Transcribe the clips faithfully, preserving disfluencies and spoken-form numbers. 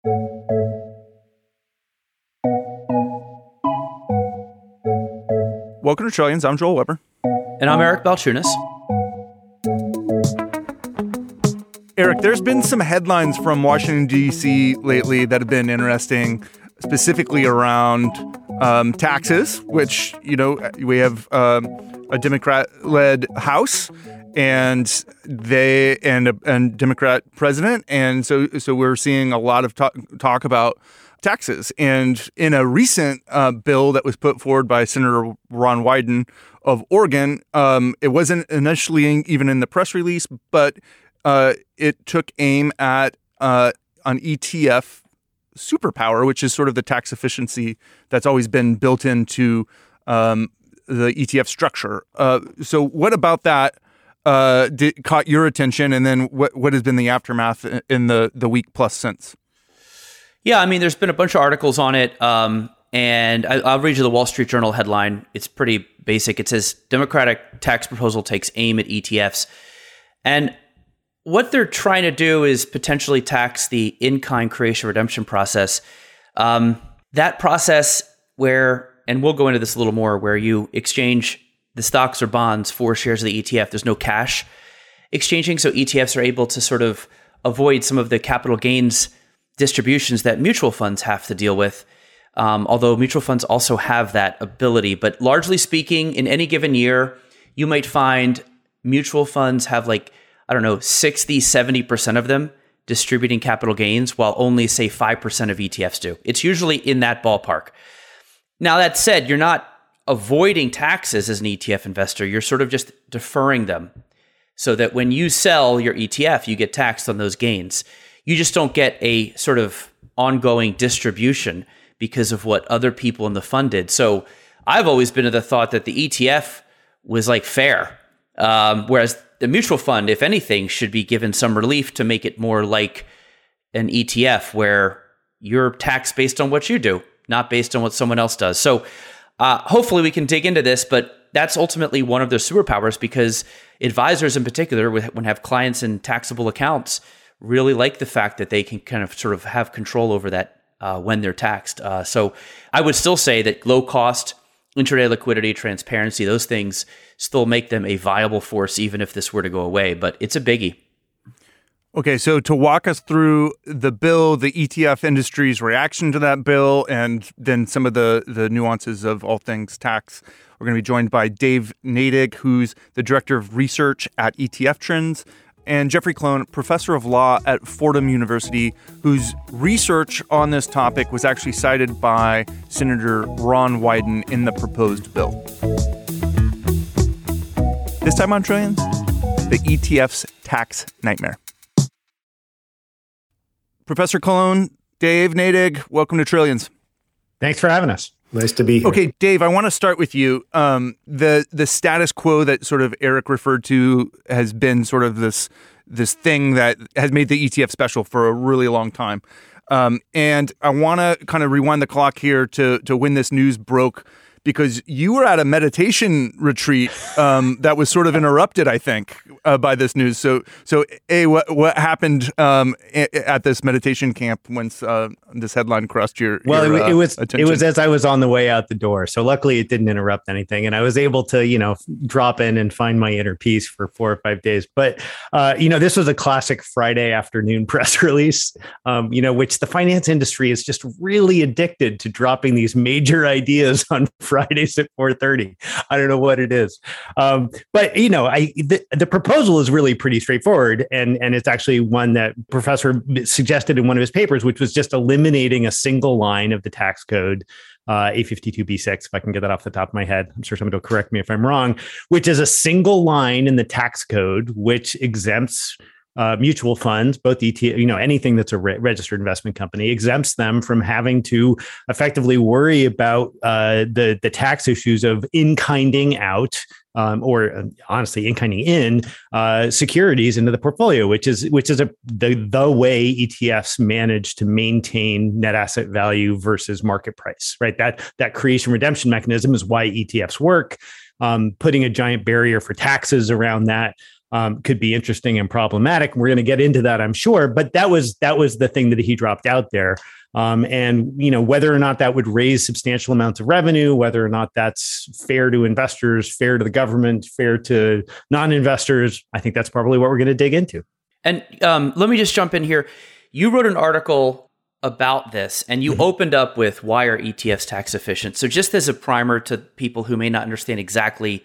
Welcome to Trillions. I'm Joel Weber. And I'm Eric Balchunas. Eric, there's been some headlines from Washington, D C lately that have been interesting, specifically around um, taxes, which, you know, we have um, a Democrat-led House and they and a and Democrat president. And so so we're seeing a lot of talk, talk about taxes. And in a recent uh, bill that was put forward by Senator Ron Wyden of Oregon, um, it wasn't initially even in the press release, but uh, it took aim at uh, an E T F superpower, which is sort of the tax efficiency that's always been built into um, the E T F structure. Uh, so what about that uh, did, caught your attention? And then what, what has been the aftermath in the, the week plus since? Yeah, I mean, there's been a bunch of articles on it, um, and I, I'll read you the Wall Street Journal headline. It's pretty basic. It says, Democratic tax proposal takes aim at E T Fs. And what they're trying to do is potentially tax the in-kind creation redemption process. Um, that process where, and we'll go into this a little more, where you exchange the stocks or bonds for shares of the E T F. There's no cash exchanging, so E T Fs are able to sort of avoid some of the capital gains distributions that mutual funds have to deal with, um, although mutual funds also have that ability. But largely speaking, in any given year, you might find mutual funds have like, I don't know, sixty, seventy percent of them distributing capital gains, while only, say, five percent of E T Fs do. It's usually in that ballpark. Now, that said, you're not avoiding taxes as an E T F investor. You're sort of just deferring them so that when you sell your E T F, you get taxed on those gains. You just don't get a sort of ongoing distribution because of what other people in the fund did. So I've always been of the thought that the E T F was like fair, um, whereas the mutual fund, if anything, should be given some relief to make it more like an E T F where you're taxed based on what you do, not based on what someone else does. So uh, hopefully we can dig into this, but that's ultimately one of their superpowers, because advisors in particular, when have clients in taxable accounts, really like the fact that they can kind of sort of have control over that uh, when they're taxed. Uh, so I would still say that low cost, intraday liquidity, transparency, those things still make them a viable force, even if this were to go away. But it's a biggie. Okay, so to walk us through the bill, the E T F industry's reaction to that bill, and then some of the, the nuances of all things tax, we're going to be joined by Dave Nadig, who's the Director of Research at E T F Trends, and Jeffrey Colon, professor of law at Fordham University, whose research on this topic was actually cited by Senator Ron Wyden in the proposed bill. This time on Trillions, the E T F's tax nightmare. Professor Colon, Dave Nadig, welcome to Trillions. Thanks for having us. Nice to be here. Okay, Dave, I want to start with you. Um, the the status quo that sort of Eric referred to has been sort of this this thing that has made the E T F special for a really long time. Um, and I want to kind of rewind the clock here to to when this news broke, because you were at a meditation retreat um, that was sort of interrupted, I think, uh, by this news. So, so A, what what happened um, at this meditation camp once uh, this headline crossed your, well, your it, uh, it was attention? It was as I was on the way out the door. So luckily it didn't interrupt anything, and I was able to, you know, drop in and find my inner peace for four or five days. But uh, you know, this was a classic Friday afternoon press release, um, you know, which the finance industry is just really addicted to dropping these major ideas on Fridays at four thirty. I don't know what it is. Um, but, you know, I the, the proposal is really pretty straightforward. And, and it's actually one that Professor suggested in one of his papers, which was just eliminating a single line of the tax code, uh, A fifty-two B six, if I can get that off the top of my head. I'm sure somebody will correct me if I'm wrong, which is a single line in the tax code, which exempts Uh, mutual funds, both E T F, you know, anything that's a re- registered investment company, exempts them from having to effectively worry about uh, the the tax issues of in-kinding out, um, or uh, honestly, in-kinding in uh, securities into the portfolio, which is which is a the the way E T Fs manage to maintain net asset value versus market price, right? That that creation redemption mechanism is why E T Fs work. Um, putting a giant barrier for taxes around that um, could be interesting and problematic. We're going to get into that, I'm sure. But that was that was the thing that he dropped out there. Um, and, you know, whether or not that would raise substantial amounts of revenue, whether or not that's fair to investors, fair to the government, fair to non-investors, I think that's probably what we're going to dig into. And um, let me just jump in here. You wrote an article about this, and you mm-hmm. opened up with why are E T Fs tax efficient? So just as a primer to people who may not understand exactly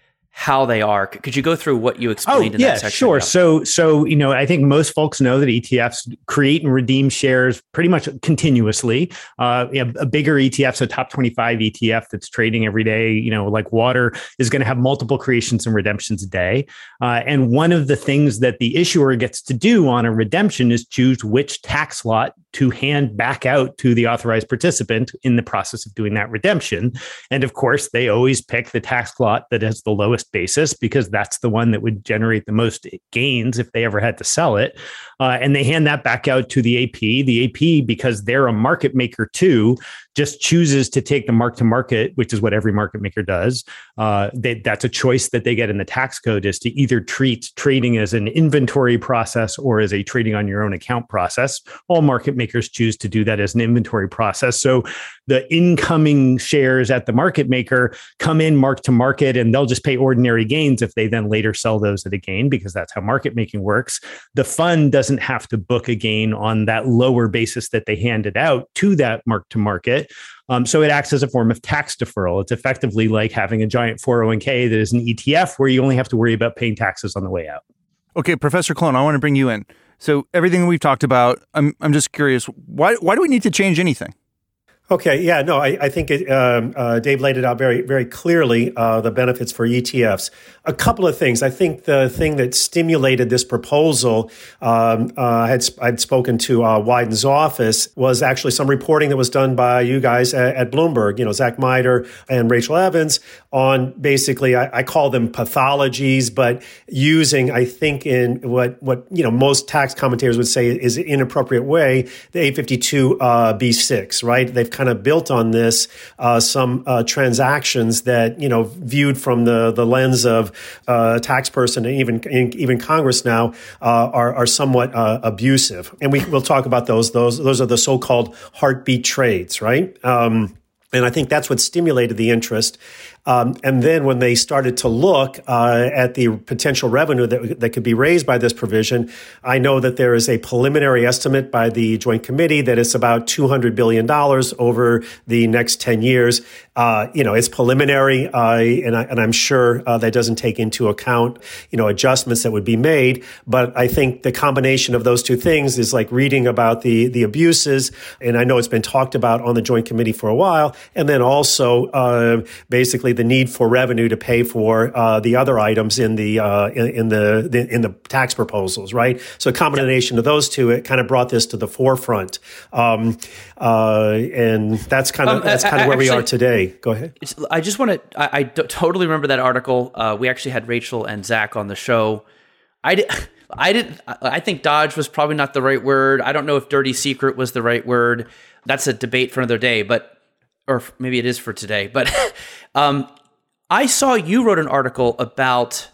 how they are, could you go through what you explained oh, in yeah, that section? Sure. About? So, so, you know, I think most folks know that E T Fs create and redeem shares pretty much continuously. Uh, you know, a bigger E T F, so top twenty-five E T F that's trading every day, you know, like water, is going to have multiple creations and redemptions a day. Uh, and one of the things that the issuer gets to do on a redemption is choose which tax lot to hand back out to the authorized participant in the process of doing that redemption. And of course, they always pick the tax lot that has the lowest basis because that's the one that would generate the most gains if they ever had to sell it. Uh, and they hand that back out to the A P. The A P, because they're a market maker too, just chooses to take the mark to market, which is what every market maker does. Uh, they, that's a choice that they get in the tax code, is to either treat trading as an inventory process or as a trading on your own account process. All market makers choose to do that as an inventory process. So the incoming shares at the market maker come in mark to market, and they'll just pay ordinary gains if they then later sell those at a gain, because that's how market making works. The fund doesn't have to book a gain on that lower basis that they handed out to that mark to market. Um, so it acts as a form of tax deferral. It's effectively like having a giant four oh one k that is an E T F where you only have to worry about paying taxes on the way out. Okay, Professor Colon, I want to bring you in. So everything we've talked about, I'm I'm just curious, why why do we need to change anything? Okay, yeah, no, I, I think it, um, uh, Dave laid it out very, very clearly, uh, the benefits for E T Fs. A couple of things. I think the thing that stimulated this proposal, um, uh, I had, I'd spoken to uh, Wyden's office, was actually some reporting that was done by you guys at, at Bloomberg, you know, Zach Miter and Rachel Evans, on basically, I, I call them pathologies, but using, I think, in what, what you know, most tax commentators would say is an inappropriate way, the eight fifty-two B six, right? They've kind of built on this, uh, some uh, transactions that, you know, viewed from the, the lens of uh, a tax person and even even Congress now uh, are, are somewhat uh, abusive. And we, we'll talk about those. Those those are the so-called heartbeat trades, right? Um, and I think that's what stimulated the interest. Um, and then when they started to look uh, at the potential revenue that, that could be raised by this provision, I know that there is a preliminary estimate by the Joint Committee that it's about two hundred billion dollars over the next ten years. Uh, you know, it's preliminary, uh, and, I, and I'm sure uh, that doesn't take into account, you know, adjustments that would be made. But I think the combination of those two things is like reading about the, the abuses, and I know it's been talked about on the Joint Committee for a while, and then also uh, basically the need for revenue to pay for uh, the other items in the, uh, in, in the, the in the tax proposals, right? So a combination of those two, it kind of brought this to the forefront, um, uh, and that's kind of um, that's kind of where actually, we are today. Go ahead. I just want to. I, I d- totally remember that article. Uh, we actually had Rachel and Zach on the show. I did. I didn't. I think dodge was probably not the right word. I don't know if dirty secret was the right word. That's a debate for another day, but. Or maybe it is for today, but um, I saw you wrote an article about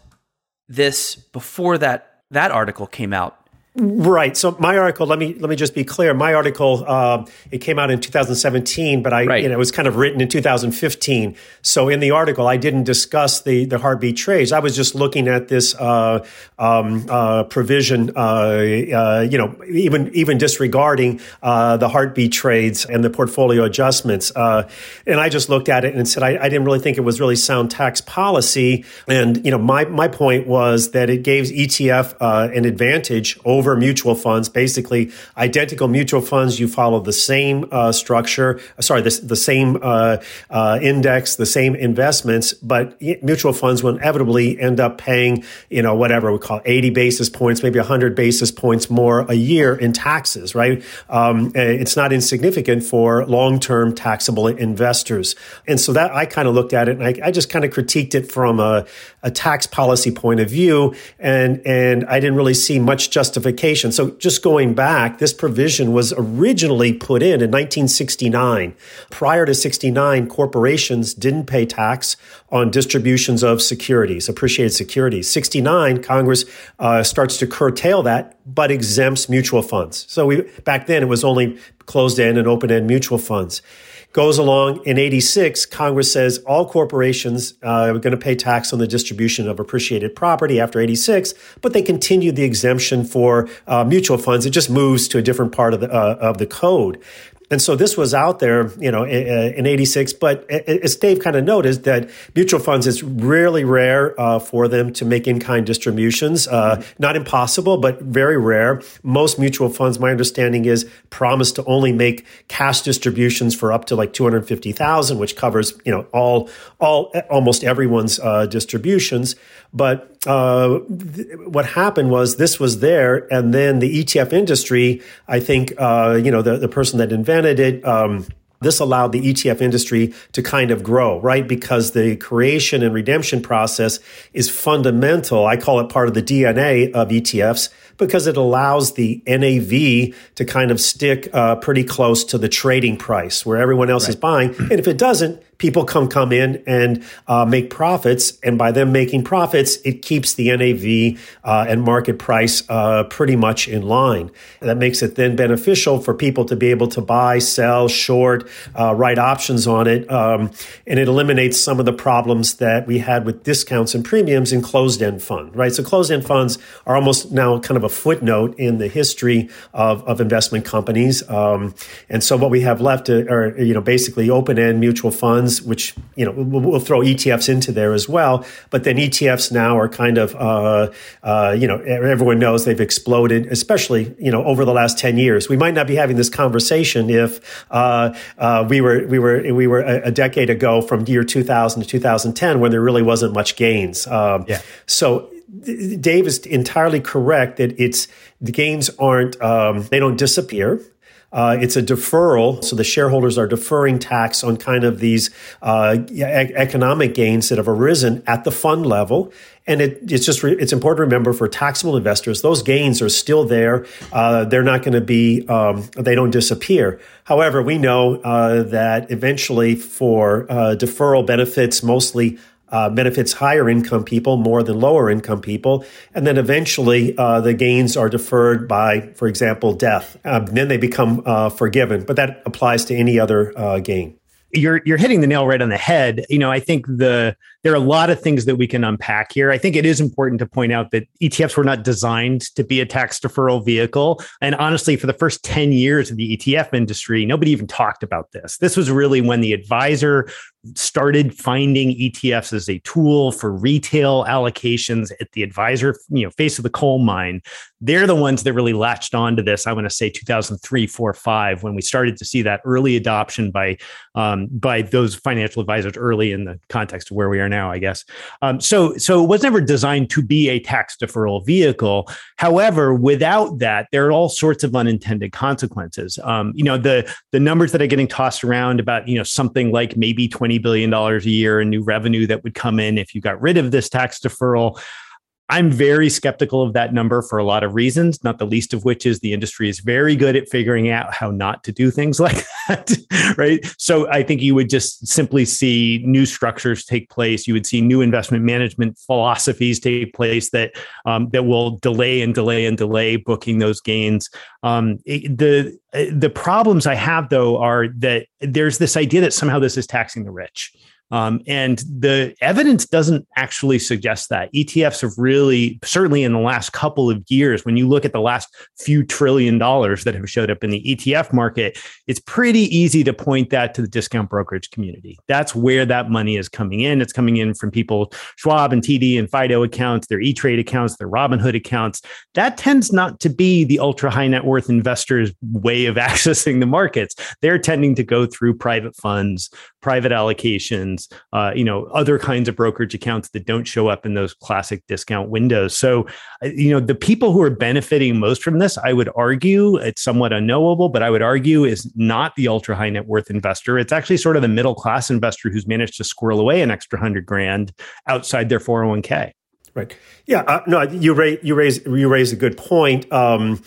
this before that that article came out. Right. So my article, let me let me just be clear. My article, uh, it came out in two thousand seventeen, but I, right. you know, it was kind of written in two thousand fifteen. So in the article, I didn't discuss the the heartbeat trades. I was just looking at this uh, um, uh, provision, uh, uh, you know, even even disregarding uh, the heartbeat trades and the portfolio adjustments. Uh, and I just looked at it and said I, I didn't really think it was really sound tax policy. And you know, my my point was that it gave E T F uh, an advantage over Over mutual funds, basically identical mutual funds. You follow the same uh, structure, sorry, the, the same uh, uh, index, the same investments, but mutual funds will inevitably end up paying, you know, whatever we call eighty basis points, maybe one hundred basis points more a year in taxes, right? Um, it's not insignificant for long-term taxable investors. And so that I kind of looked at it and I, I just kind of critiqued it from a, a tax policy point of view. And, and I didn't really see much justification diversification. So just going back, this provision was originally put in in nineteen sixty-nine. Prior to sixty-nine, corporations didn't pay tax on distributions of securities, appreciated securities. sixty-nine, Congress uh, starts to curtail that, but exempts mutual funds. So we back then it was only closed-end and open-end mutual funds. Goes along in eighty-six, Congress says all corporations uh, are going to pay tax on the distribution of appreciated property after eighty-six, but they continue the exemption for uh, mutual funds. It just moves to a different part of the uh, of the code. And so this was out there, you know, in eighty-six. But as Dave kind of noted, that mutual funds, it's really rare uh, for them to make in-kind distributions. Uh, not impossible, but very rare. Most mutual funds, my understanding is, promise to only make cash distributions for up to like two hundred fifty thousand, which covers, you know, all, all, almost everyone's uh, distributions. But uh, th- what happened was this was there, and then the E T F industry, I think, uh, you know, the, the person that invented it, um, this allowed the E T F industry to kind of grow, right? Because the creation and redemption process is fundamental. I call it part of the D N A of E T Fs because it allows the N A V to kind of stick uh, pretty close to the trading price where everyone else right. is buying. And if it doesn't, people come come in and uh, make profits. And by them making profits, it keeps the N A V uh, and market price uh, pretty much in line. And that makes it then beneficial for people to be able to buy, sell, short, uh, write options on it. Um, and it eliminates some of the problems that we had with discounts and premiums in closed-end fund, right? So closed-end funds are almost now kind of a footnote in the history of, of investment companies. Um, and so what we have left are, you know, basically open-end mutual funds, which, you know, we'll, we'll throw E T Fs into there as well. But then E T Fs now are kind of, uh, uh, you know, everyone knows they've exploded, especially, you know, over the last ten years. We might not be having this conversation if uh, uh, we were we were we were a, a decade ago from year two thousand to two thousand ten when there really wasn't much gains. Um, yeah. So Dave is entirely correct that it's the gains aren't um, they don't disappear. Uh, it's a deferral, so the shareholders are deferring tax on kind of these uh, e- economic gains that have arisen at the fund level. And it, it's just re- it's important to remember for taxable investors, those gains are still there. Uh, they're not going to be um, they don't disappear. However, we know uh, that eventually for uh, deferral benefits mostly. Uh, benefits higher income people more than lower income people. And then eventually uh, the gains are deferred by, for example, death. Um, then they become uh, forgiven. But that applies to any other uh, gain. You're you're hitting the nail right on the head. You know, I think the there are a lot of things that we can unpack here. I think it is important to point out that E T Fs were not designed to be a tax deferral vehicle. And honestly, for the first ten years of the E T F industry, nobody even talked about this. This was really when the advisor started finding E T Fs as a tool for retail allocations at the advisor, you know, face of the coal mine. They're the ones that really latched onto this. I want to say two thousand three, four, five, when we started to see that early adoption by um, by those financial advisors early in the context of where we are now, I guess. Um, so, so it was never designed to be a tax deferral vehicle. However, without that, there are all sorts of unintended consequences. Um, you know, the the numbers that are getting tossed around about, you know, something like maybe twenty billion dollars a year in new revenue that would come in if you got rid of this tax deferral. I'm very skeptical of that number for a lot of reasons, not the least of which is the industry is very good at figuring out how not to do things like that, right? So I think you would just simply see new structures take place. You would see new investment management philosophies take place that um, that will delay and delay and delay booking those gains. Um, it, the the problems I have, though, are that there's this idea that somehow this is taxing the rich. Um, and the evidence doesn't actually suggest that. E T Fs have really, certainly in the last couple of years, when you look at the last few trillion dollars that have showed up in the E T F market, it's pretty easy to point that to the discount brokerage community. That's where that money is coming in. It's coming in from people, Schwab and T D and Fido accounts, their E-Trade accounts, their Robinhood accounts. That tends not to be the ultra high net worth investors' way of accessing the markets. They're tending to go through private funds, private allocations, Uh, you know, other kinds of brokerage accounts that don't show up in those classic discount windows. So, you know, the people who are benefiting most from this, I would argue, it's somewhat unknowable, but I would argue is not the ultra high net worth investor. It's actually sort of the middle class investor who's managed to squirrel away an extra hundred grand outside their four oh one k. Right. Yeah. Uh, no, you raise you raise you raise a good point. Um,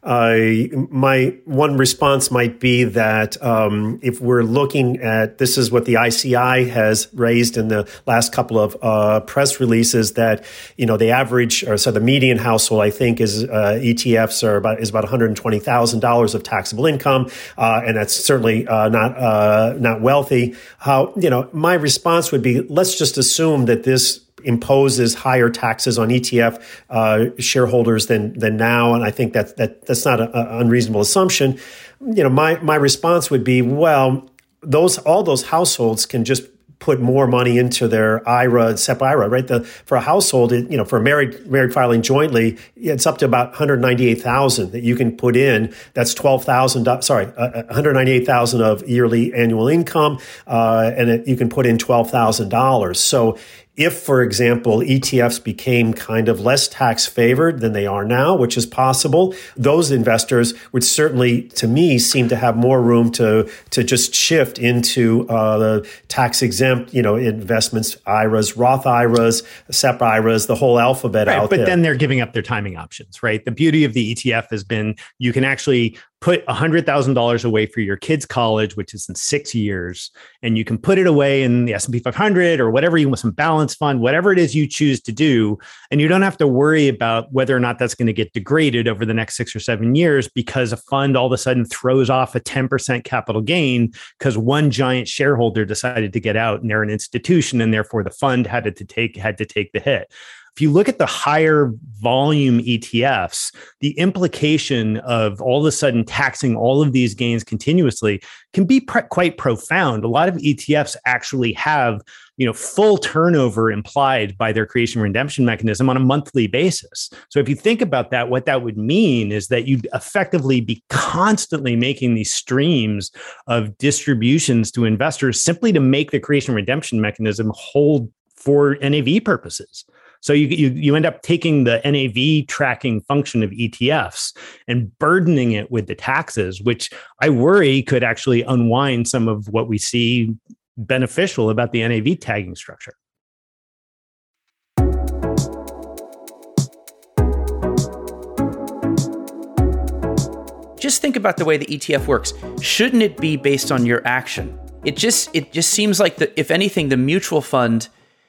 uh, my one response might be that um, if we're looking at this is what the I C I has raised in the last couple of uh, press releases, that you know the average or so the median household I think is uh, E T Fs are about is about one hundred twenty thousand dollars of taxable income, uh, and that's certainly uh, not uh, not wealthy. How you know my response would be, let's just assume that this imposes higher taxes on E T F uh, shareholders than than now, and I think that that that's not an unreasonable assumption. You know, my my response would be, well, those all those households can just put more money into their I R A, S E P I R A, right? The, for a household, it, you know, for a married married filing jointly, it's up to about one hundred ninety-eight thousand that you can put in. That's twelve thousand. Sorry, uh, one hundred ninety-eight thousand of yearly annual income, uh, and it, you can put in twelve thousand dollars. So, if, for example, E T Fs became kind of less tax favored than they are now, which is possible, those investors would certainly, to me, seem to have more room to to just shift into uh, the tax exempt, you know, investments, I R As, Roth I R As, S E P I R As, the whole alphabet right, out but there. But then they're giving up their timing options, right? The beauty of the E T F has been you can actually put one hundred thousand dollars away for your kids' college, which is in six years, and you can put it away in the S and P five hundred or whatever you want, some balance fund, whatever it is you choose to do. And you don't have to worry about whether or not that's going to get degraded over the next six or seven years because a fund all of a sudden throws off a ten percent capital gain because one giant shareholder decided to get out and they're an institution and therefore the fund had to take had to take the hit. If you look at the higher volume E T Fs, the implication of all of a sudden taxing all of these gains continuously can be pre- quite profound. A lot of E T Fs actually have, you know, full turnover implied by their creation redemption mechanism on a monthly basis. So if you think about that, what that would mean is that you'd effectively be constantly making these streams of distributions to investors simply to make the creation redemption mechanism hold for N A V purposes. So you, you you end up taking the N A V tracking function of E T Fs and burdening it with the taxes, which I worry could actually unwind some of what we see beneficial about the N A V tagging structure. Just think about the way the E T F works. Shouldn't it be based on your action? It just it just seems like that, if anything, the mutual fund.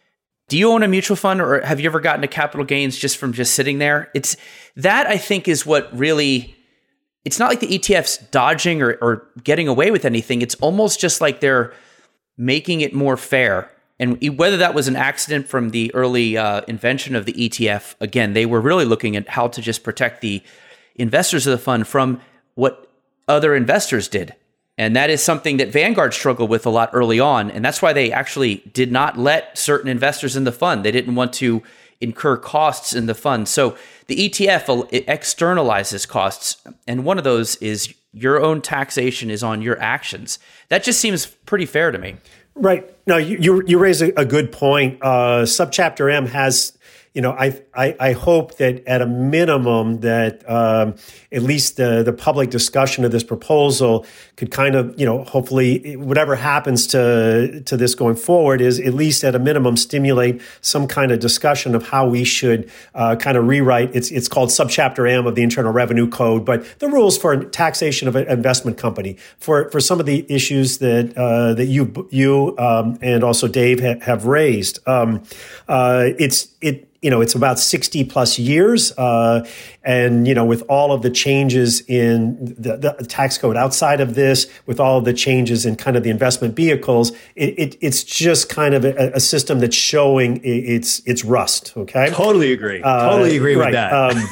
Do you own a mutual fund, or have you ever gotten to capital gains just from just sitting there? It's that I think is what really, it's not like the E T F's dodging or, or getting away with anything. It's almost just like they're making it more fair. And whether that was an accident from the early uh, invention of the E T F, again, they were really looking at how to just protect the investors of the fund from what other investors did. And that is something that Vanguard struggled with a lot early on. And that's why they actually did not let certain investors in the fund. They didn't want to incur costs in the fund. So the E T F it externalizes costs. And one of those is your own taxation is on your actions. That just seems pretty fair to me. Right. No, you you, you raise a, a good point. Uh, Subchapter M has, you know, I, I I hope that at a minimum that um, at least the the public discussion of this proposal could kind of, you know, hopefully whatever happens to to this going forward is at least at a minimum stimulate some kind of discussion of how we should uh, kind of rewrite. It's it's called Subchapter M of the Internal Revenue Code, but the rules for taxation of an investment company for for some of the issues that uh, that you you um, and also Dave ha- have raised. Um, uh, it's it. You know, it's about sixty plus years. Uh, and, you know, with all of the changes in the, the tax code outside of this, with all of the changes in kind of the investment vehicles, it, it, it's just kind of a, a system that's showing its its rust. OK, totally agree. Uh, totally agree right. with that. Um,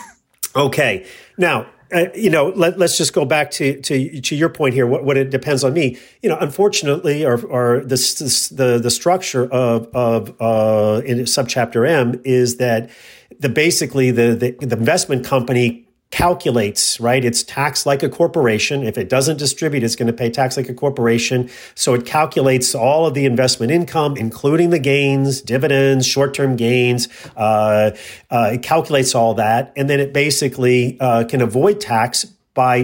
OK, now. Uh, you know, let, let's just go back to, to to your point here. What, what it depends on me. You know, unfortunately, or or this, this, the the structure of of uh, in Subchapter M is that the basically the, the the investment company calculates, right? It's taxed like a corporation. If it doesn't distribute, it's going to pay tax like a corporation. So it calculates all of the investment income, including the gains, dividends, short-term gains. Uh, uh, it calculates all that. And then it basically uh, can avoid tax by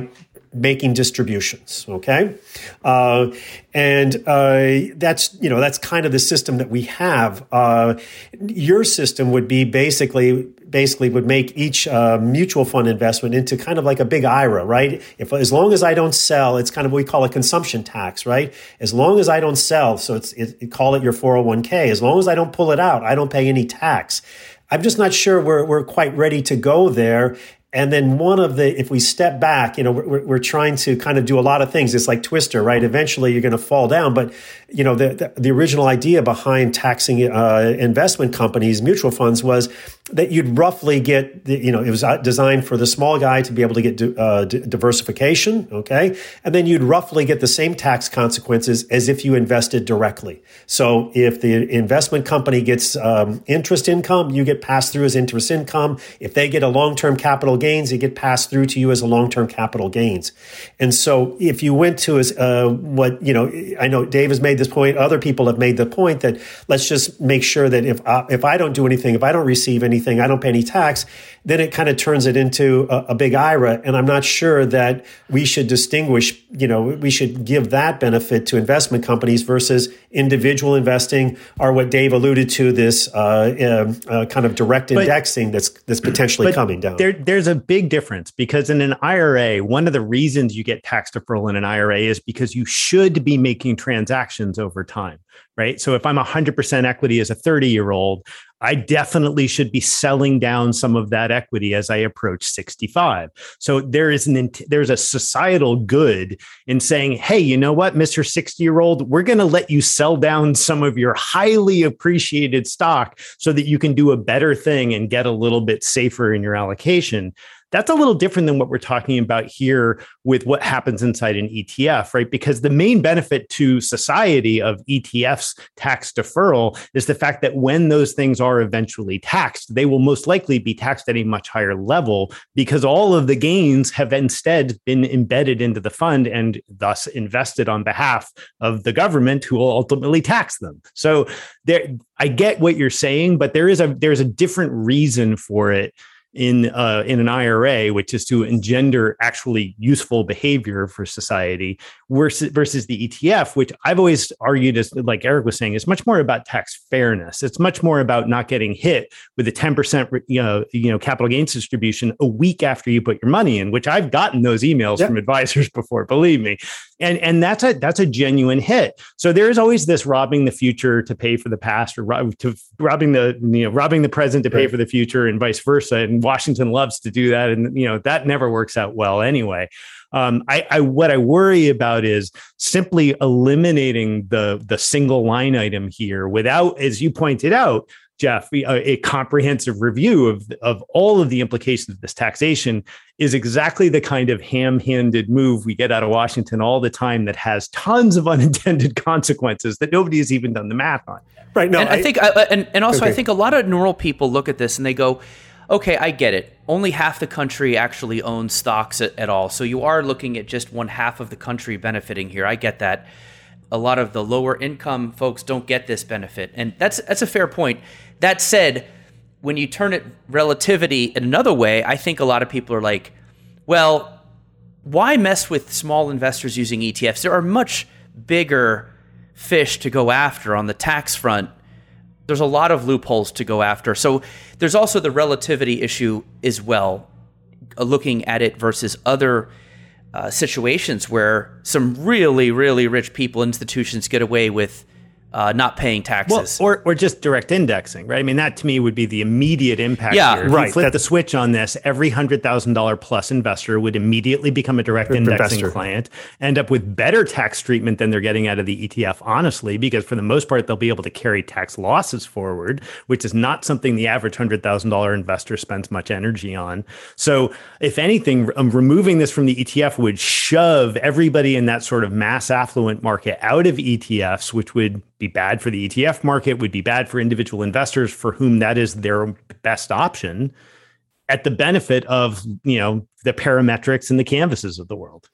making distributions. Okay, uh, and uh, that's you know that's kind of the system that we have. Uh, your system would be basically basically would make each uh, mutual fund investment into kind of like a big I R A, right? If as long as I don't sell, it's kind of what we call a consumption tax, right? As long as I don't sell, so it's it, call it your four oh one k. As long as I don't pull it out, I don't pay any tax. I'm just not sure we're we're quite ready to go there. And then one of the, if we step back, you know, we're, we're trying to kind of do a lot of things. It's like Twister, right? Eventually you're going to fall down. But, you know, the, the, the original idea behind taxing uh, investment companies, mutual funds, was that you'd roughly get, the, you know, it was designed for the small guy to be able to get uh, d- diversification, okay? And then you'd roughly get the same tax consequences as if you invested directly. So if the investment company gets um, interest income, you get passed through as interest income. If they get a long-term capital gains, they get passed through to you as a long-term capital gains. And so if you went to uh, what, you know, I know Dave has made this point, other people have made the point that let's just make sure that if I, if I don't do anything, if I don't receive anything, I don't pay any tax, then it kind of turns it into a, a big I R A. And I'm not sure that we should distinguish, you know, we should give that benefit to investment companies versus individual investing, or what Dave alluded to, this uh, uh, uh, kind of direct but, indexing that's that's potentially coming down. There, there's a big difference, because in an I R A, one of the reasons you get tax deferral in an I R A is because you should be making transactions over time, right? So if I'm one hundred percent equity as a thirty-year-old, I definitely should be selling down some of that equity as I approach sixty-five. So there is an there's a societal good in saying, hey, you know what, Mister sixty-year-old, we're going to let you sell down some of your highly appreciated stock so that you can do a better thing and get a little bit safer in your allocation. That's a little different than what we're talking about here with what happens inside an E T F, right? Because the main benefit to society of E T Fs tax deferral is the fact that when those things are eventually taxed, they will most likely be taxed at a much higher level, because all of the gains have instead been embedded into the fund and thus invested on behalf of the government, who will ultimately tax them. So there, I get what you're saying, but there is a there's a different reason for it in uh, in an I R A, which is to engender actually useful behavior for society, versus, versus the E T F, which I've always argued, is, like Eric was saying, is much more about tax fairness. It's much more about not getting hit with a ten percent you know, you know, capital gains distribution a week after you put your money in, which I've gotten those emails yep. from advisors before, believe me. And and that's a that's a genuine hit. So there is always this robbing the future to pay for the past, or rob, to robbing the you know robbing the present to pay right. for the future, and vice versa. And Washington loves to do that, and you know that never works out well anyway. Um, I, I what I worry about is simply eliminating the the single line item here without, as you pointed out, Jeff, a, a comprehensive review of, of all of the implications of this taxation is exactly the kind of ham-handed move we get out of Washington all the time that has tons of unintended consequences that nobody has even done the math on. Right. No, and I, I think, I, and, and also okay. I think a lot of normal people look at this and they go, okay, I get it. Only half the country actually owns stocks at, at all. So you are looking at just one half of the country benefiting here. I get that. A lot of the lower income folks don't get this benefit. And that's that's a fair point. That said, when you turn it relativity in another way, I think a lot of people are like, well, why mess with small investors using E T Fs? There are much bigger fish to go after on the tax front. There's a lot of loopholes to go after. So there's also the relativity issue as well, uh, looking at it versus other Uh, situations where some really, really rich people, institutions get away with uh, not paying taxes. Well, or or just direct indexing, right? I mean, that to me would be the immediate impact yeah, here. If right. you flip the switch on this, every one hundred thousand dollars plus investor would immediately become a direct indexing investor. client, end up with better tax treatment than they're getting out of the E T F, honestly, because for the most part, they'll be able to carry tax losses forward, which is not something the average one hundred thousand dollars investor spends much energy on. So if anything, um, removing this from the E T F would shove everybody in that sort of mass affluent market out of E T Fs, which would be bad for the E T F market, would be bad for individual investors for whom that is their best option, at the benefit of, you know, the parametrics and the canvases of the world.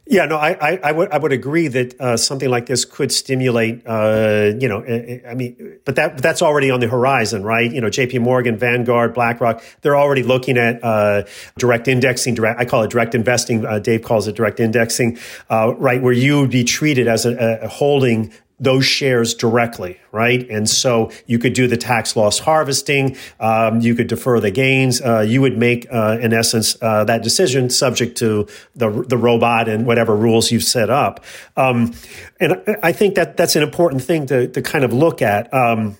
Yeah, no, I, I, I would I would agree that uh, something like this could stimulate, uh, you know, I mean, but that that's already on the horizon, right? You know, J P Morgan, Vanguard, BlackRock, they're already looking at uh, direct indexing. Direct, I call it direct investing. Uh, Dave calls it direct indexing, uh, right? Where you would be treated as a, a holding those shares directly, right? And so you could do the tax loss harvesting. Um, you could defer the gains. Uh, you would make, uh, in essence, uh, that decision subject to the the robot and whatever rules you've set up. Um, and I think that that's an important thing to to kind of look at. Um,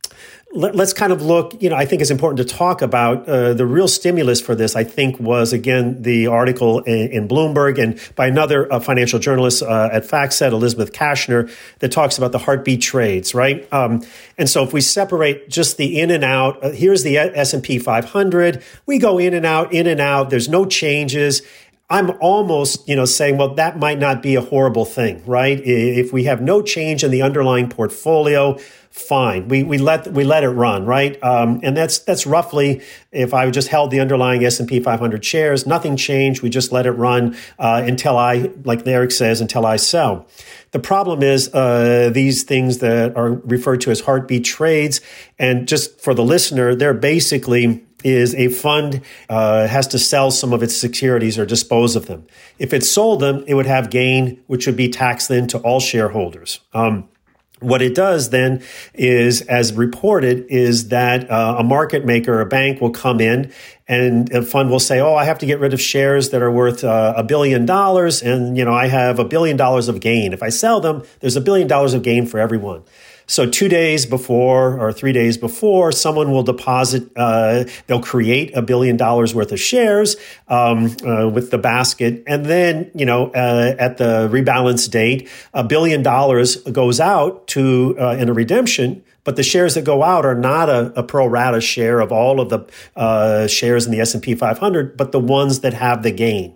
Let, let's kind of look, you know, I think it's important to talk about uh, the real stimulus for this, I think, was, again, the article in, in Bloomberg and by another uh, financial journalist uh, at FactSet, Elizabeth Kashner, that talks about the heartbeat trades, right? Um, and so if we separate just the in and out, uh, here's the S and P five hundred. We go in and out, in and out. There's no changes. I'm almost, you know, saying, well, that might not be a horrible thing, right? If we have no change in the underlying portfolio, fine. We we let we let it run, right? Um, and that's that's roughly, if I just held the underlying S and P five hundred shares, nothing changed. We just let it run uh, until I, like Eric says, until I sell. The problem is uh, these things that are referred to as heartbeat trades, and just for the listener, they're basically is a fund uh, has to sell some of its securities or dispose of them. If it sold them, it would have gain, which would be taxed then to all shareholders. Um, What it does then is, as reported, is that uh, a market maker, a bank will come in and a fund will say, oh, I have to get rid of shares that are worth uh, a billion dollars. And, you know, I have a billion dollars of gain. If I sell them, there's a billion dollars of gain for everyone. So two days before or three days before, someone will deposit, uh, they'll create a billion dollars worth of shares um, uh, with the basket. And then, you know, uh, at the rebalance date, a billion dollars goes out to uh, in a redemption. But the shares that go out are not a, a pro rata share of all of the uh, shares in the S and P five hundred, but the ones that have the gain.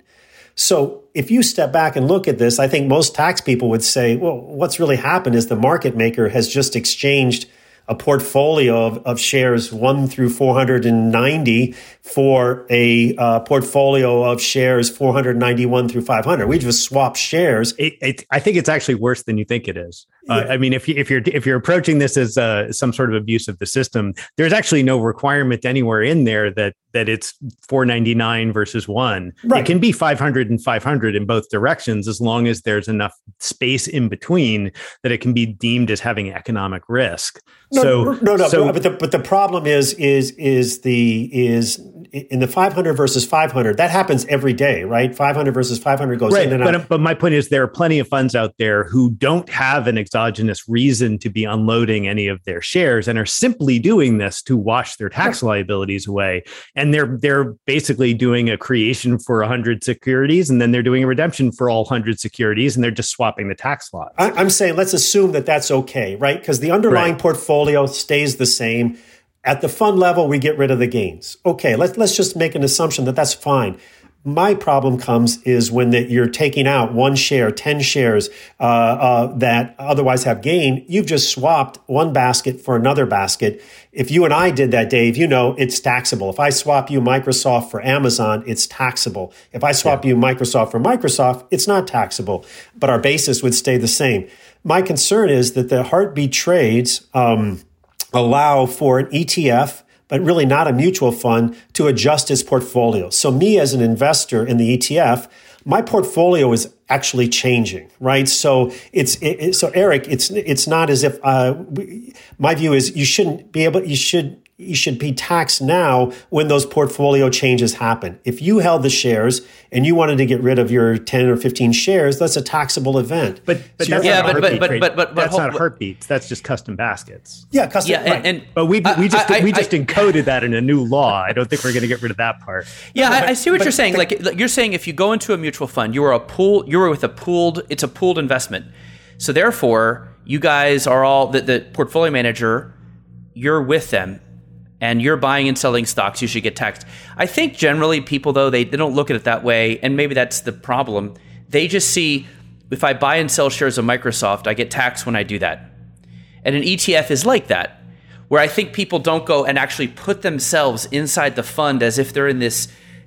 So if you step back and look at this, I think most tax people would say, well, what's really happened is the market maker has just exchanged a portfolio of, of shares one through four hundred ninety for a uh, portfolio of shares four hundred ninety-one through five hundred. We just swap shares. It, it, I think it's actually worse than you think it is. Uh, yeah. I mean, if you, if you're if you're approaching this as uh, some sort of abuse of the system, there's actually no requirement anywhere in there that that it's four ninety-nine versus one. Right. It can be five hundred and five hundred in both directions as long as there's enough space in between that it can be deemed as having economic risk. No, so no, no. So, but the but the problem is is is the is in the five hundred versus five hundred. That happens every day, right? five hundred versus five hundred goes right, in and but, out. But my point is, there are plenty of funds out there who don't have an exogenous reason to be unloading any of their shares and are simply doing this to wash their tax liabilities away. And they're they're basically doing a creation for one hundred securities, and then they're doing a redemption for all one hundred securities, and they're just swapping the tax lots. I, I'm saying let's assume that that's okay, right? Because the underlying right. portfolio stays the same. At the fund level, we get rid of the gains. Okay, let's let's just make an assumption that that's fine. My problem comes is when the, you're taking out one share, ten shares uh, uh, that otherwise have gain. You've just swapped one basket for another basket. If you and I did that, Dave, you know it's taxable. If I swap you Microsoft for Amazon, it's taxable. If I swap yeah. you Microsoft for Microsoft, it's not taxable. But our basis would stay the same. My concern is that the heartbeat trades um, allow for an E T F, but really not a mutual fund, to adjust its portfolio. So me as an investor in the E T F, my portfolio is actually changing, right? So it's it, it, so Eric, it's it's not as if uh, we, my view is you shouldn't be able you should you should be taxed now when those portfolio changes happen. If you held the shares and you wanted to get rid of your ten or fifteen shares, that's a taxable event. But, but so that's yeah, not but, but, but, but, but, but, that's hold, not heartbeats. That's just custom baskets. Yeah, custom. Yeah, right. and, and but we we just I, I, we just I, encoded that in a new law. I don't think we're going to get rid of that part. Yeah, no, I, but, I see what but, you're saying. The, like, like you're saying, if you go into a mutual fund, you are a pool. You are with a pooled. It's a pooled investment. So therefore, you guys are all the, the portfolio manager. You're with them. And you're buying and selling stocks, you should get taxed. I think generally people, though, they, they don't look at it that way. And maybe that's the problem. They just see, if I buy and sell shares of Microsoft, I get taxed when I do that. And an E T F is like that, where I think people don't go and actually put themselves inside the fund as if they're in this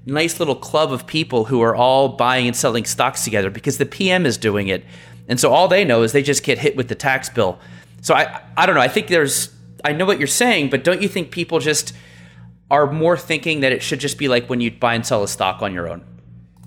nice little club of people who are all buying and selling stocks together because the P M is doing it. And so all they know is they just get hit with the tax bill. So I, I don't know. I think there's, I know what you're saying, but don't you think people just are more thinking that it should just be like when you buy and sell a stock on your own?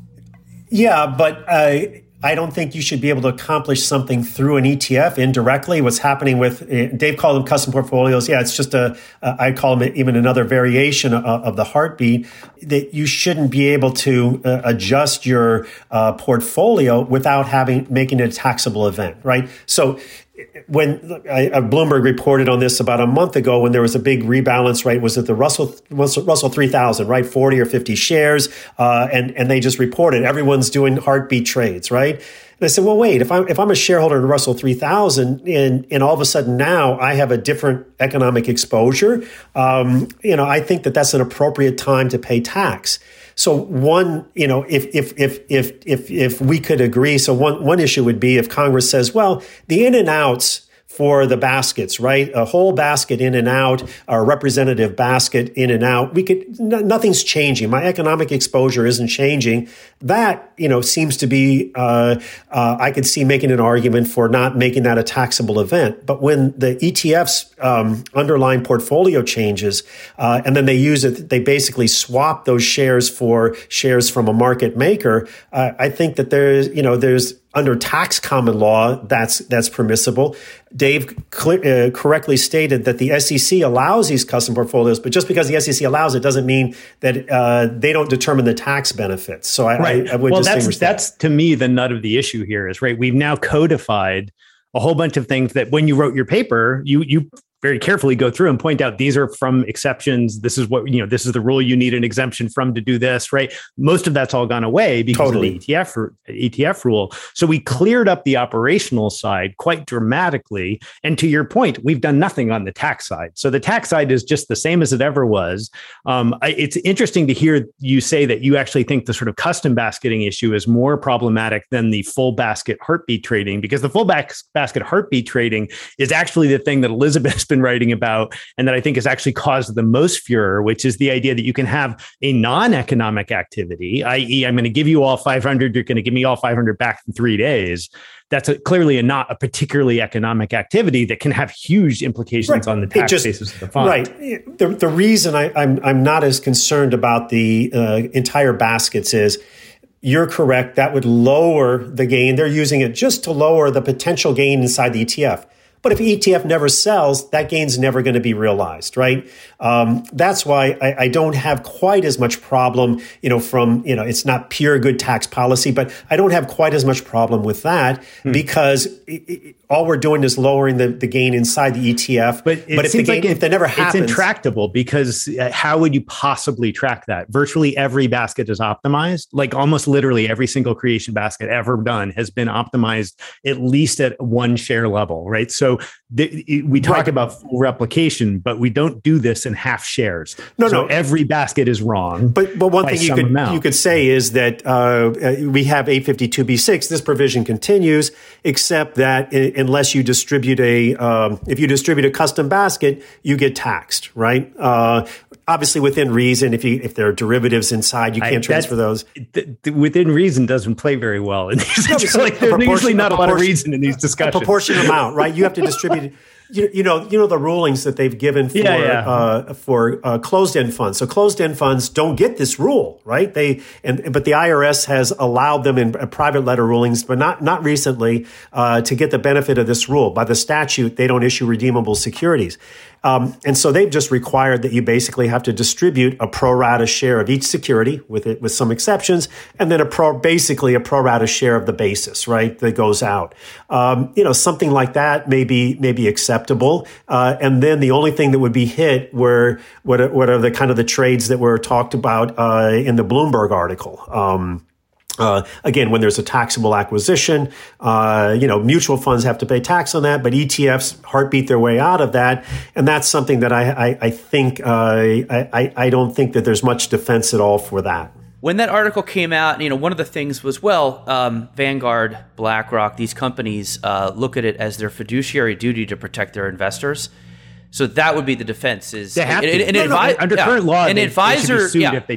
Yeah, but uh, I don't think you should be able to accomplish something through an E T F indirectly. What's happening with, uh, Dave called them custom portfolios. Yeah, it's just a, uh, I call them even another variation of, of the heartbeat, that you shouldn't be able to uh, adjust your uh, portfolio without having, making it a taxable event, right? So when I, Bloomberg reported on this about a month ago, when there was a big rebalance, right? Was it the Russell Russell three thousand, right? forty or fifty shares, uh, and and they just reported everyone's doing heartbeat trades, right? And I said, well, wait, if I'm if I'm a shareholder in Russell three thousand, and and all of a sudden now I have a different economic exposure, um, you know, I think that that's an appropriate time to pay tax. So one, you know, if if if if if if we could agree, so one one issue would be if Congress says, well, the in and outs for the baskets, right? A whole basket in and out, a representative basket in and out. We could, n- nothing's changing. My economic exposure isn't changing. That, you know, seems to be, uh, uh, I could see making an argument for not making that a taxable event. But when the E T F's um, underlying portfolio changes, uh, and then they use it, they basically swap those shares for shares from a market maker. Uh, I think that there's, you know, there's, under tax common law, that's that's permissible. Dave cl- uh, correctly stated that the S E C allows these custom portfolios, but just because the S E C allows it doesn't mean that uh, they don't determine the tax benefits. So I, right. I, I would well, distinguish that's, that. That's to me the nut of the issue here is, right, we've now codified a whole bunch of things that when you wrote your paper, you you very carefully go through and point out these are from exceptions. This is what, you know, this is the rule you need an exemption from to do this, right? Most of that's all gone away because totally. of the E T F, E T F rule. So we cleared up the operational side quite dramatically. And to your point, we've done nothing on the tax side. So the tax side is just the same as it ever was. Um, I, it's interesting to hear you say that you actually think the sort of custom basketing issue is more problematic than the full basket heartbeat trading, because the full bas- basket heartbeat trading is actually the thing that Elizabeth been writing about and that I think has actually caused the most furor, which is the idea that you can have a non-economic activity, that is, I'm going to give you all five hundred, you're going to give me all five hundred back in three days. That's a, clearly a not a particularly economic activity that can have huge implications right. on the tax just, basis of the fund. Right. The, the reason I, I'm I'm not as concerned about the uh, entire baskets is, you're correct, that would lower the gain. They're using it just to lower the potential gain inside the E T F. But if E T F never sells, that gain's never going to be realized, right? Um, that's why I, I don't have quite as much problem, you know, from, you know, it's not pure good tax policy, but I don't have quite as much problem with that hmm. because it, it, all we're doing is lowering the, the gain inside the E T F. But, but if, the gain, like it, if that never happens, it's intractable because how would you possibly track that? Virtually every basket is optimized. Like almost literally every single creation basket ever done has been optimized at least at one share level, right? So So th- we talk right. about full replication, but we don't do this in half shares. No, so no. every basket is wrong. But but one thing you could amount. you could say is that uh, we have eight fifty-two B six. This provision continues, except that I- unless you distribute a um, if you distribute a custom basket, you get taxed, right? Uh, obviously, within reason. If you if there are derivatives inside, you can't I, transfer those. Th- th- within reason doesn't play very well in these. No, like, there's usually not a, a lot of reason in these discussions. A proportionate amount, right? You have to distribute. You, you know, you know the rulings that they've given for yeah, yeah. Uh, for uh, closed-end funds. So closed-end funds don't get this rule, right? They and but the I R S has allowed them in private letter rulings, but not not recently, uh, to get the benefit of this rule. By the statute, they don't issue redeemable securities. Um, and so they've just required that you basically have to distribute a pro rata share of each security, with it with some exceptions, and then a pro basically a pro rata share of the basis, right, that goes out. Um, you know, something like that may be may be acceptable. Uh, and then the only thing that would be hit were what are, what are the kind of the trades that were talked about uh, in the Bloomberg article. Um, Uh, again, when there's a taxable acquisition, uh, you know, mutual funds have to pay tax on that, but E T Fs heartbeat their way out of that. And that's something that I, I, I think, uh, I, I don't think that there's much defense at all for that. When that article came out, you know, one of the things was, well, um, Vanguard, BlackRock, these companies uh, look at it as their fiduciary duty to protect their investors. So that would be the defense. Is they have an, to. An, an no, advi- no, under yeah, current law, an they, advisor they should be sued yeah. if they don't.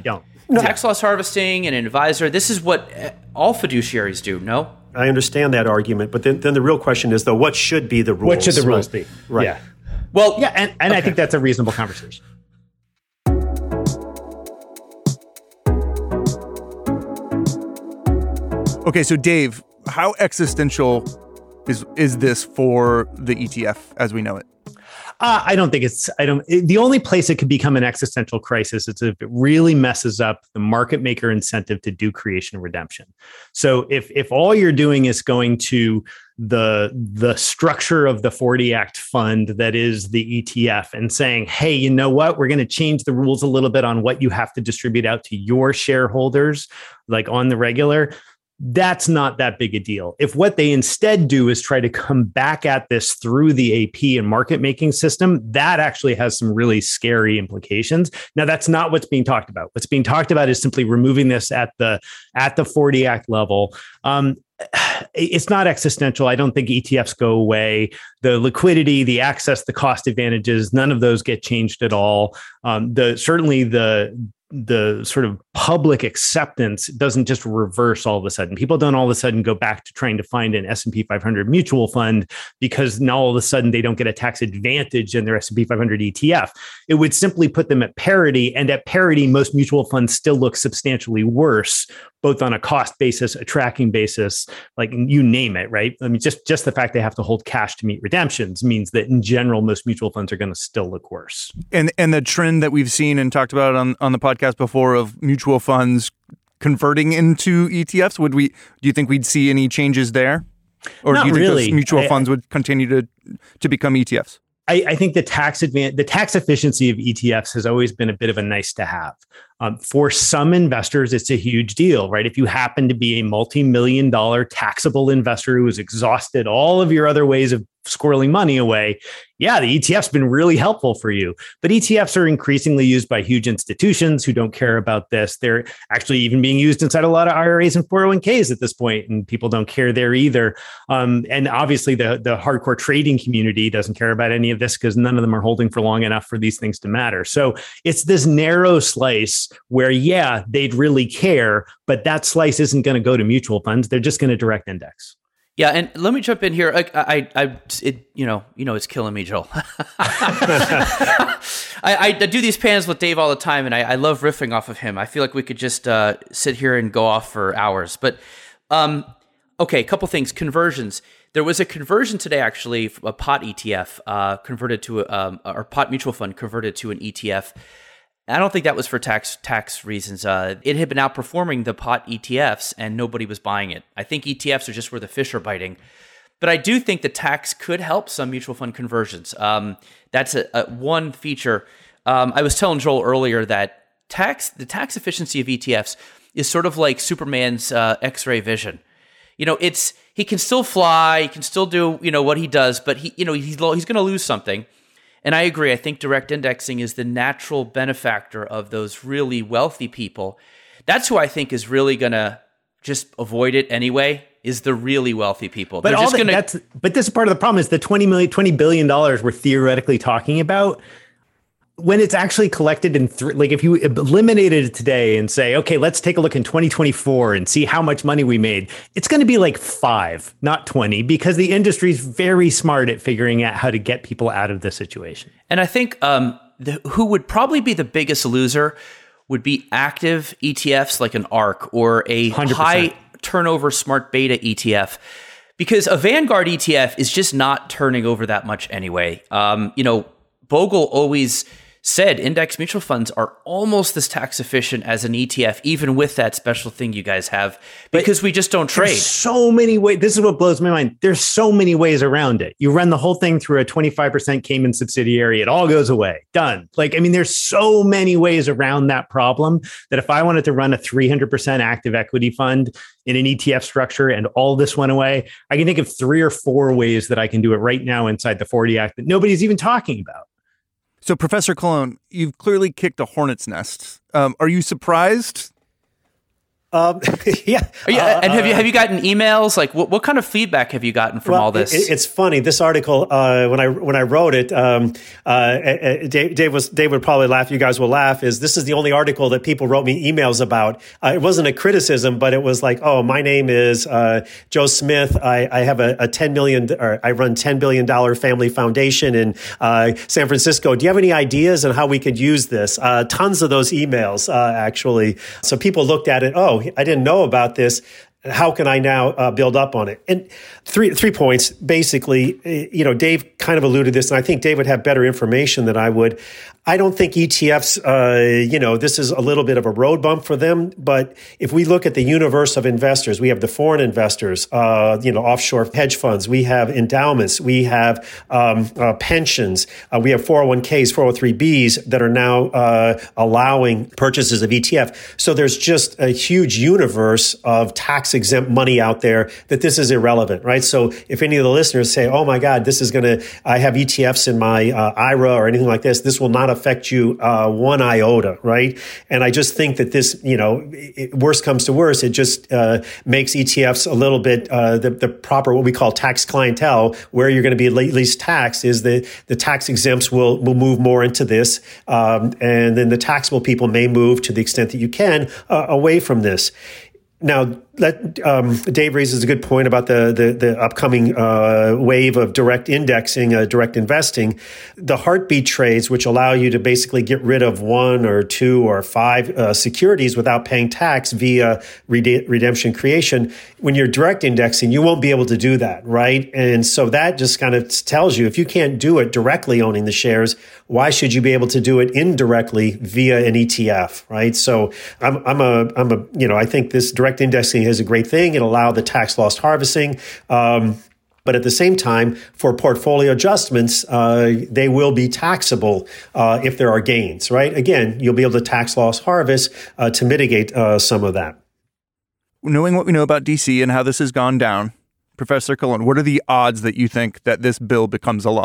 no. tax loss harvesting and an advisor. This is what all fiduciaries do, no? I understand that argument, but then, then the real question is, though, what should be the rules? What should the rules be? Right. Yeah. Well, yeah, and, and okay. I think that's a reasonable conversation. Okay, so Dave, how existential is is this for the E T F as we know it? Uh, I don't think it's, I don't, it, the only place it could become an existential crisis is if it really messes up the market maker incentive to do creation and redemption. So if if all you're doing is going to the the structure of the forty Act fund that is the E T F and saying, hey, you know what, we're going to change the rules a little bit on what you have to distribute out to your shareholders, like on the regular, that's not that big a deal. If what they instead do is try to come back at this through the A P and market making system, that actually has some really scary implications. Now, that's not what's being talked about. What's being talked about is simply removing this at the at the forty Act level. Um, it's not existential. I don't think E T Fs go away. The liquidity, the access, the cost advantages, none of those get changed at all. Um, the certainly the the sort of public acceptance doesn't just reverse all of a sudden. People don't all of a sudden go back to trying to find an S and P five hundred mutual fund because now all of a sudden they don't get a tax advantage in their S and P five hundred E T F. It would simply put them at parity, and at parity, most mutual funds still look substantially worse, both on a cost basis, a tracking basis, like you name it, right? I mean, just, just the fact they have to hold cash to meet redemptions means that in general, most mutual funds are going to still look worse. And and the trend that we've seen and talked about on, on the podcast before of mutual funds converting into E T Fs, would we? Do you think we'd see any changes there, or Not do you think really. those mutual I, funds would continue to to become E T Fs? I, I think the tax advan- the tax efficiency of E T Fs has always been a bit of a nice to have. Um, for some investors, it's a huge deal, right? If you happen to be a multi-million dollar taxable investor who has exhausted all of your other ways of squirreling money away, yeah, the E T F's been really helpful for you. But E T Fs are increasingly used by huge institutions who don't care about this. They're actually even being used inside a lot of I R As and four oh one Ks at this point, and people don't care there either. Um, and obviously, the, the hardcore trading community doesn't care about any of this because none of them are holding for long enough for these things to matter. So it's this narrow slice where, yeah, they'd really care, but that slice isn't going to go to mutual funds. They're just going to direct index. Yeah, and let me jump in here. I, I, I it, you know, you know, it's killing me, Joel. I, I do these panels with Dave all the time, and I, I love riffing off of him. I feel like we could just uh, sit here and go off for hours. But um, okay, a couple things. Conversions. There was a conversion today, actually, from a pot E T F uh, converted to a, um, or pot mutual fund converted to an E T F. I don't think that was for tax tax reasons. Uh, it had been outperforming the pot E T Fs, and nobody was buying it. I think E T Fs are just where the fish are biting. But I do think the tax could help some mutual fund conversions. Um, that's a, a one feature. Um, I was telling Joel earlier that tax the tax efficiency of E T Fs is sort of like Superman's uh, X-ray vision. You know, it's he can still fly, he can still do you know what he does, but he you know he's he's going to lose something. And I agree. I think direct indexing is the natural benefactor of those really wealthy people. That's who I think is really going to just avoid it anyway, is the really wealthy people. But They're all just the, gonna, that's but this is part of the problem is the twenty million, twenty billion dollars we're theoretically talking about. When it's actually collected in three, like if you eliminated it today and say, okay, let's take a look in twenty twenty-four and see how much money we made, it's going to be like five, not twenty, because the industry is very smart at figuring out how to get people out of this situation. And I think um, the, who would probably be the biggest loser would be active E T Fs like an ARK or a one hundred percent high turnover smart beta E T F. Because a Vanguard E T F is just not turning over that much anyway. Um, you know, Bogle always said index mutual funds are almost as tax efficient as an E T F, even with that special thing you guys have, because but we just don't trade. There's so many ways. This is what blows my mind. There's so many ways around it. You run the whole thing through a twenty-five percent Cayman subsidiary. It all goes away. Done. Like, I mean, there's so many ways around that problem that if I wanted to run a three hundred percent active equity fund in an E T F structure and all this went away, I can think of three or four ways that I can do it right now inside the forty Act that nobody's even talking about. So, Professor Colon, you've clearly kicked a hornet's nest. Um, are you surprised Um, yeah. Oh, yeah. Uh, and have you have you gotten emails? Like, what, what kind of feedback have you gotten from well, all this? It, it's funny. This article, uh, when I when I wrote it, um, uh, Dave, Dave was Dave would probably laugh. You guys will laugh. Is this is the only article that people wrote me emails about? Uh, it wasn't a criticism, but it was like, oh, my name is uh, Joe Smith. I, I have a, a ten million, or I run ten billion dollar family foundation in uh, San Francisco. Do you have any ideas on how we could use this? Uh, tons of those emails, uh, actually. So people looked at it. Oh, I didn't know about this. How can I now uh, build up on it? And three three points. Basically, you know, Dave kind of alluded to this, and I think Dave would have better information than I would. I don't think E T Fs, uh, you know, this is a little bit of a road bump for them. But if we look at the universe of investors, we have the foreign investors, uh, you know, offshore hedge funds. We have endowments. We have um, uh, pensions. Uh, we have four oh one k's, four oh three b's that are now uh, allowing purchases of E T F. So there's just a huge universe of tax exempt money out there that this is irrelevant, right? So if any of the listeners say, oh my God, this is going to, I have E T Fs in my uh, I R A or anything like this, this will not affect you uh, one iota, right? And I just think that this, you know, it, worst comes to worst, it just uh, makes E T Fs a little bit, uh, the, the proper, what we call tax clientele, where you're going to be at least taxed is the, the tax exempts will, will move more into this. Um, and then the taxable people may move to the extent that you can uh, away from this. Now, let, um, Dave raises a good point about the the, the upcoming uh, wave of direct indexing, uh, direct investing. The heartbeat trades, which allow you to basically get rid of one or two or five uh, securities without paying tax via rede- redemption creation. When you're direct indexing, you won't be able to do that, right? And so that just kind of tells you if you can't do it directly owning the shares, why should you be able to do it indirectly via an E T F, right? So I'm I'm a I'm a you know I think this direct indexing is a great thing. It allows the tax loss harvesting. Um, But at the same time, for portfolio adjustments, uh, they will be taxable uh, if there are gains, right? Again, you'll be able to tax loss harvest uh, to mitigate uh, some of that. Knowing what we know about D C and how this has gone down, Professor Colon, what are the odds that you think that this bill becomes a law?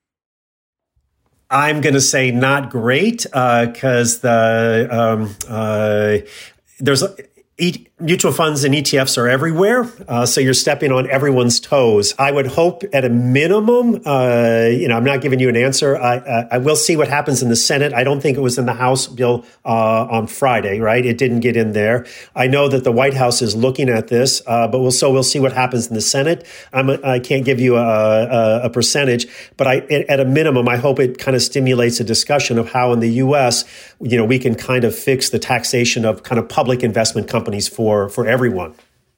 I'm going to say not great because uh, the um, uh, there's a, E- mutual funds and E T Fs are everywhere, uh, so you're stepping on everyone's toes. I would hope at a minimum, uh, you know, I'm not giving you an answer. I, I, I will see what happens in the Senate. I don't think it was in the House bill uh, on Friday, right? It didn't get in there. I know that the White House is looking at this, uh, but we'll so we'll see what happens in the Senate. I'm a, I can't give you a, a, a percentage, but I, at a minimum, I hope it kind of stimulates a discussion of how in the U S, you know, we can kind of fix the taxation of kind of public investment companies for for everyone.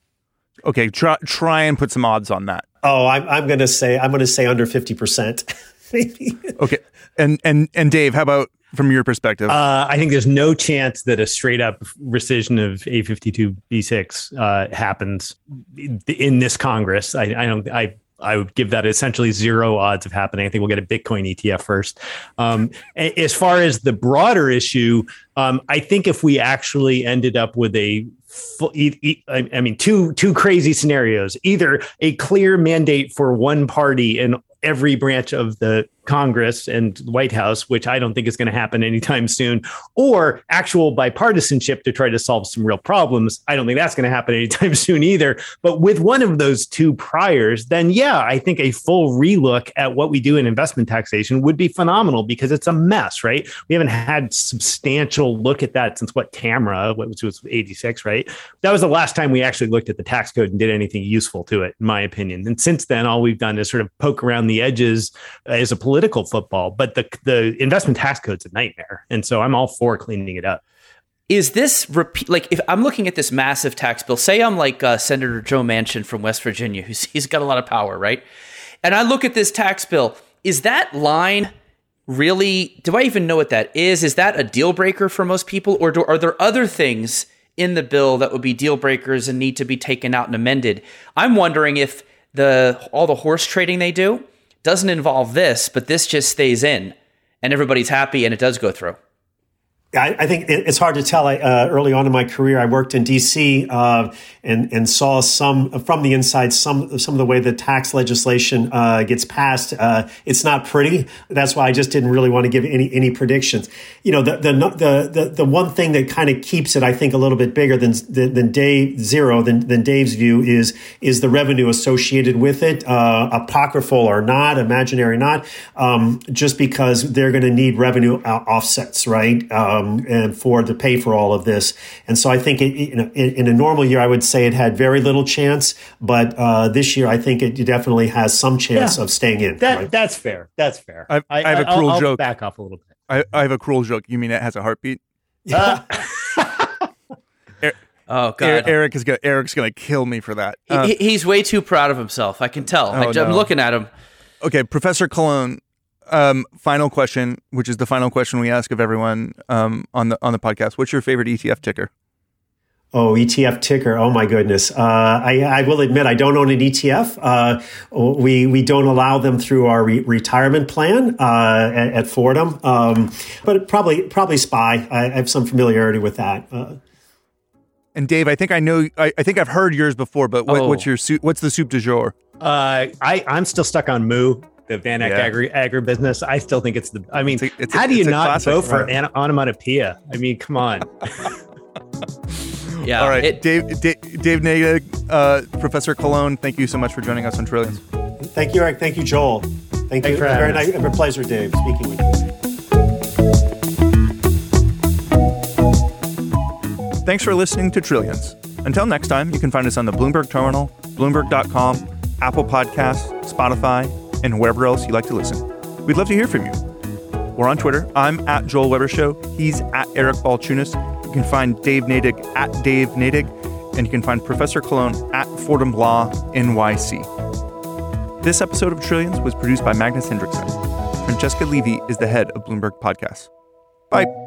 Okay, try try and put some odds on that. Oh, I'm I'm going to say I'm going to say under fifty percent. Maybe. Okay, and and and Dave, how about from your perspective? Uh, I think there's no chance that a straight up rescission of A fifty-two B six uh, happens in this Congress. I, I don't. I. I would give that essentially zero odds of happening. I think we'll get a Bitcoin E T F first. Um, as far as the broader issue, um, I think if we actually ended up with a full, I mean, two two crazy scenarios, either a clear mandate for one party in every branch of the Congress and White House, which I don't think is going to happen anytime soon, or actual bipartisanship to try to solve some real problems. I don't think that's going to happen anytime soon either. But with one of those two priors, then yeah, I think a full relook at what we do in investment taxation would be phenomenal because it's a mess, right? We haven't had substantial look at that since what, TAMRA, which was eighty-six, right? That was the last time we actually looked at the tax code and did anything useful to it, in my opinion. And since then, all we've done is sort of poke around the edges as a political football, but the the investment tax code's a nightmare. And so I'm all for cleaning it up. Is this repeat? Like, if I'm looking at this massive tax bill, say I'm like uh, Senator Joe Manchin from West Virginia, who's he's got a lot of power, right? And I look at this tax bill. Is that line really? Do I even know what that is? Is that a deal breaker for most people, or do, are there other things in the bill that would be deal breakers and need to be taken out and amended? I'm wondering if the all the horse trading they do doesn't involve this, but this just stays in and everybody's happy and it does go through. I, I think it's hard to tell. I, uh, early on in my career, I worked in D C uh, and and saw some from the inside some some of the way the tax legislation uh, gets passed. Uh, it's not pretty. That's why I just didn't really want to give any any predictions. You know, the the the the, the one thing that kind of keeps it, I think, a little bit bigger than than, than Dave zero than than Dave's view is is the revenue associated with it, uh, apocryphal or not, imaginary or not. Um, just because they're going to need revenue offsets, right? Um, and for to pay for all of this. And so I think it, you know, in, in a normal year, I would say it had very little chance. But uh, this year, I think it definitely has some chance yeah, of staying in. That, right? That's fair. That's fair. I, I have a cruel I'll, I'll joke. Back off a little bit. I, I have a cruel joke. You mean it has a heartbeat? Uh, oh God! Eric, Eric is gonna Eric's gonna kill me for that. He, Uh, he's way too proud of himself. I can tell. Oh, I, I'm no. looking at him. Okay, Professor Colon. Um, final question, which is the final question we ask of everyone um, on the on the podcast. What's your favorite E T F ticker? Oh, E T F ticker. Oh, my goodness. Uh, I, I will admit I don't own an E T F. Uh, we we don't allow them through our re- retirement plan uh, at, at Fordham. Um, but probably probably S P Y. I, I have some familiarity with that. Uh, and Dave, I think I know. I, I think I've heard yours before. But what, Oh. what's your soup? What's the soup du jour? uh, I I'm still stuck on Moo, the Van Eck Yeah. agri agribusiness. I still think it's the. I mean, It's a- it's a- how do you it's a not classic, vote for right. an onomatopoeia? I mean, come on. Yeah. All right, it- Dave, Dave, Dave Nadig, uh, Professor Cologne, thank you so much for joining us on Trillions. thank you, Eric. Thank you, Joel. Thank Thanks you. for Very having nice. A pleasure, Dave, speaking with you. Thanks for listening to Trillions. Until next time, you can find us on the Bloomberg Terminal, Bloomberg dot com, Apple Podcasts, Spotify, and wherever else you like to listen. We'd love to hear from you. We're on Twitter. I'm at Joel Weber Show. He's at Eric Balchunas. You can find Dave Nadig at Dave Nadig, and you can find Professor Cologne at Fordham Law N Y C. This episode of Trillions was produced by Magnus Hendrickson. Francesca Levy is the head of Bloomberg Podcasts. Bye.